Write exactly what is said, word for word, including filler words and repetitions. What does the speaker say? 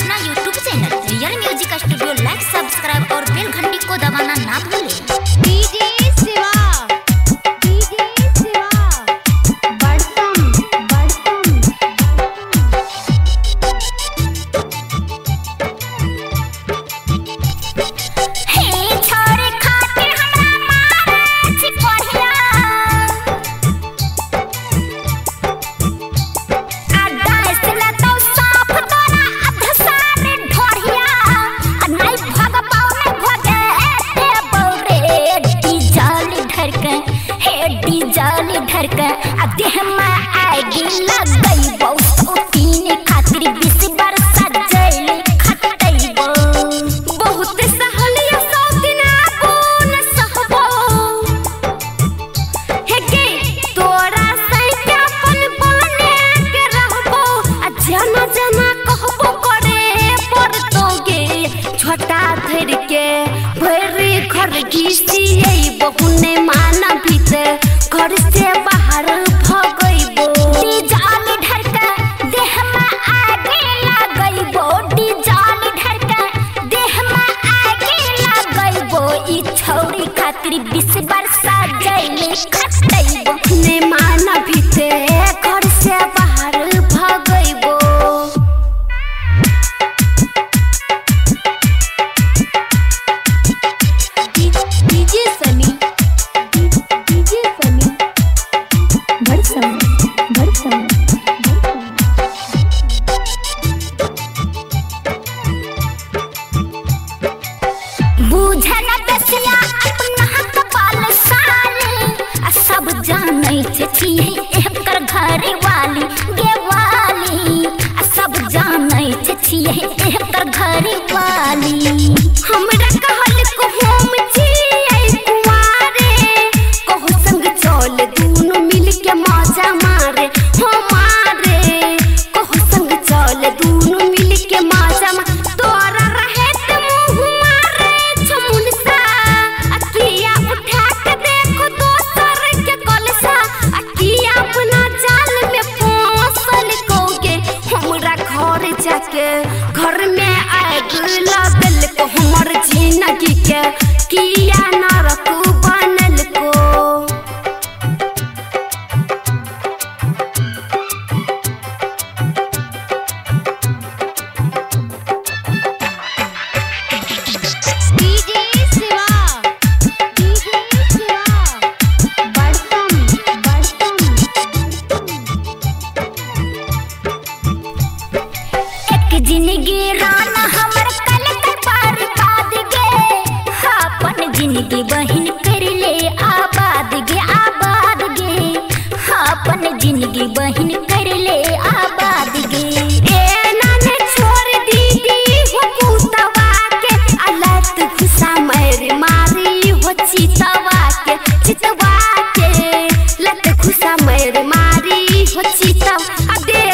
अपना YouTube channel real music studio like subscribe और bell घंटी को दबाना ना भूलें। डीजे शिवा डीजे शिवा बड़सम बड़सम हे छोरे खातिर हमरा मारे चिपहिया जाली धरके आ देह में आएगी लग गई बहुत तीन खातिर बीस बरसा जैली खटैबो बहुत सहलिया सौ दिन आबो न सहबो हे गे तोरा सैया पन बने के रहबो आ जना जना कहबो करे पड़तोगे छोटा धर के भरी घर घिसिए बहुने माना भीतर घर से बाहर भगइबो डीजल ढरका देह में आगे लगइबो डीजल ढरका देह में आगे लगइबो ई छौरी खातिर बीस बरसा जैले खटैबो ने माना भीते घर से बाहर भगइबो। डीजे सनी डीजे सनी बड़सम बड़सम बुझन दसिया अपना कपाल साले आ सब जानै छी एकर घर वाली गेवाली आ सब जानै छी एकर घर वाली हमरा कहल को हम छी कुंवारे कहू संग चल दूनो मिल के मजा मारे हो मारे कहू संग चल दूनो मिल के मजा मारे तोरा रहे त मुंह मारे छमुनसा अकिया उठा के देखो दोसर के कलसा अकिया अपना जाल में फंसल कोगे हमरा घर जाके घर में आग लगल को हमर जिंदगी के किया नरक बनल को। डीजे शिवा डीजे शिवा बड़सम बड़सम एक जिंदगी राना हमर कल कर बर्बाद गे अपन जिंदगी बहिन कर ले आबाद गे आबाद गे अपन जिंदगी बहिन कर ले आबाद गे ए नाने छोड़ दीदी हो पुतवा के अलत खुशा मर मारी हो चितवा के चितवा के लत खुशा मर मारी हो चितवा आ दे